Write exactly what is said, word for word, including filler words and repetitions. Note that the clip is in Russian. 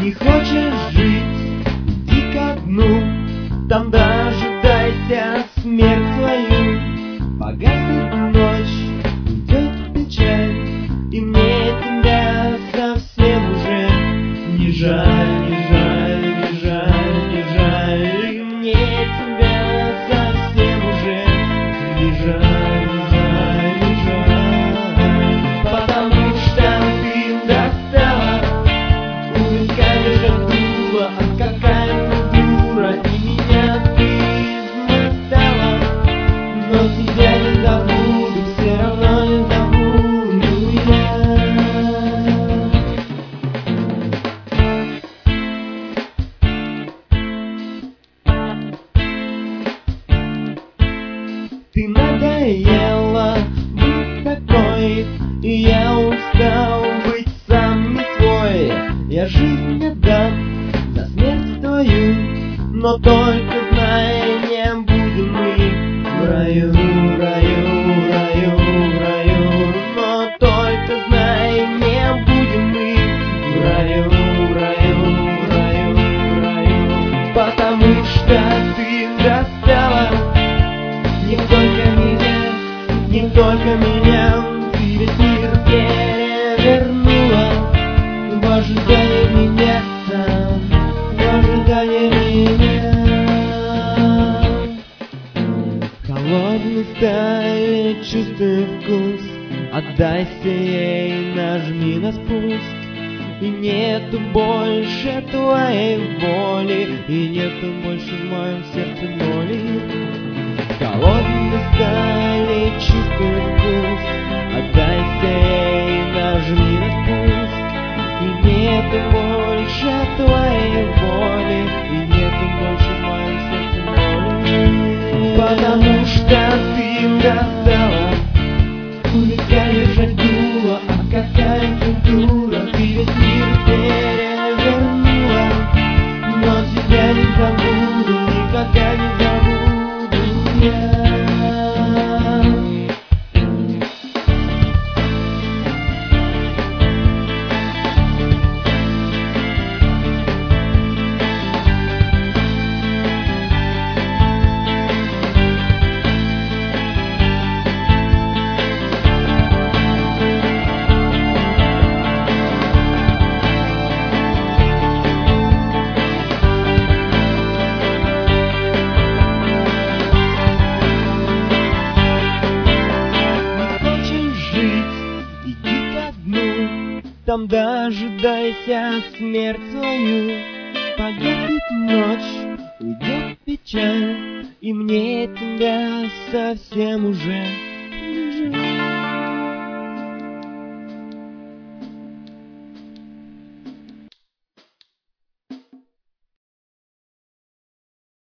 Не хочешь жить, иди ко дну, там дожидайся смерть свою. Погаснет ночь, уйдет печаль, и мне тебя совсем уже не жаль, не жаль, не жаль, не жаль. И мне тебя совсем уже не жаль, не жаль, не жаль. Потому что ты достала, увлекаешь как дула, а какая ты дура, и меня ты измотала. Но тебя не забуду, все равно не забуду я. Ты надоела быть такой, и я устал быть сам не свой. Я жизнь отдам за смерть твою, но только знай, не будем мы в раю, раю, раю, раю. Но только знай, не будем мы в раю, раю, раю, раю. Потому что ты достала не только меня, не только меня. Ты весь мир перевернула в ожидании меня, в ожидании меня. Холодный стали чувствуя вкус, отдайся ей, нажми на спуск. И нету больше твоей воли, и нету больше в моем сердце боли. Холодный стали чувствуя вкус, отдайся ей, нажми на спуск. И нету больше твоей воли, и нету больше в моем сердце боли. Потому что ты достала, увлекаешь как дула, а какая ты дура. Ты весь мир перевернула, но тебя не забуду, никогда не забуду я. Там дожидайся смерть свою. Погаснет ночь, уйдет печаль, и мне тебя совсем уже